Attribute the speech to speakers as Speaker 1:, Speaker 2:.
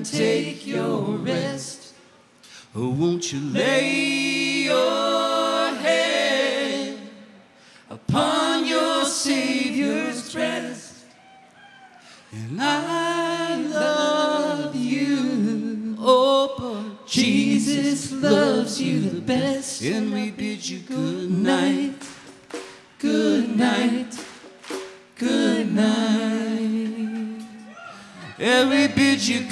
Speaker 1: and take your rest. Oh, won't you lay your head upon your Savior's breast? And I love you. Oh, but Jesus loves you the best. And we bid you good night, good night, good night. And we bid you